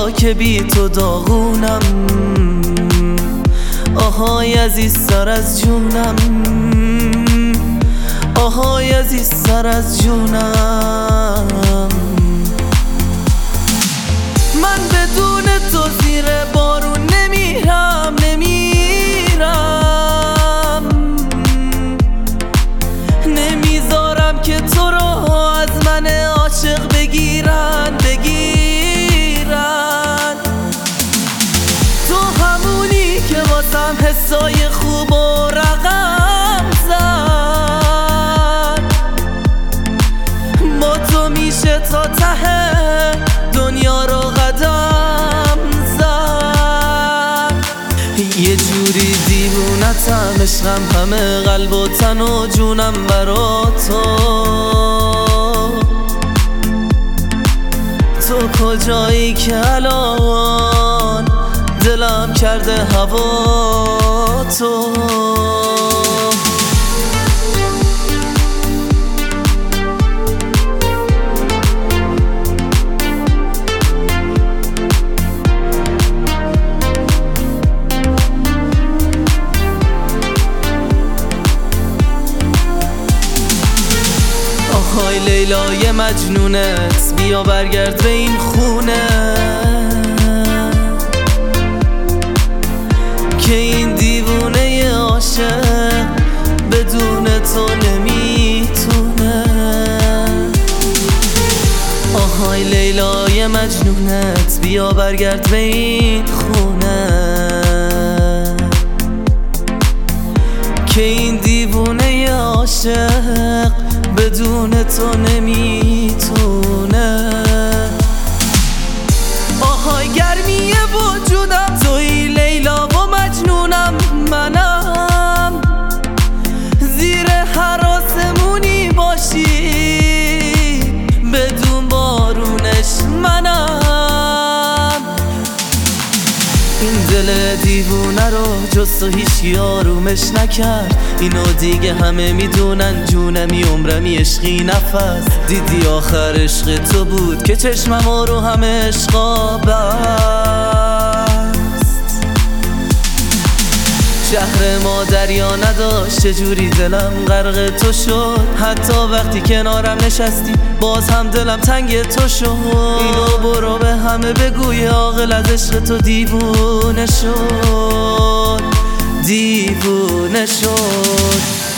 که بی تو داغونم، آهای عزیز سر از جونم، آهای عزیز سر از جونم. من بدون تو زیر بارون نمیرم، نمیذارم که تو رو از من عاشق بگیرن. تو همونی که واسم حسای خوب و رقم زد، با تو میشه تا ته دنیا رو قدم زد. یه جوری دیوونتم، عشقم همه قلب و تن و جونم برا تو کجایی که الان دلم کرده هوا تو. آهای لیلای مجنونت، بیا برگرد به این خونه که این دیوونه عاشق بدون تو نمیتونه. آهای لیلای مجنونت، بیا برگرد به این خونه که این دیوونه عاشق بدون تو نمیتونه. آهای گرمی وجودم توی لیلا و مجنونم، منم زیر هر آسمونی باشی بدون بارونش منم. این دل دیوونه رو جز تو هیچی آرومش نکرد، اینو دیگه همه میدونن، جونمی عمرمی عشقی نفس. دیدی آخر عشق تو بود که چشمم رو همه عشقا بست. شهر ما دریا نداشت، چجوری دلم غرق تو شد، حتی وقتی کنارم نشستی باز هم دلم تنگ تو شد. اینو برو به همه بگوی عاقل از عشق تو دیوونه شد، دیوونه شد.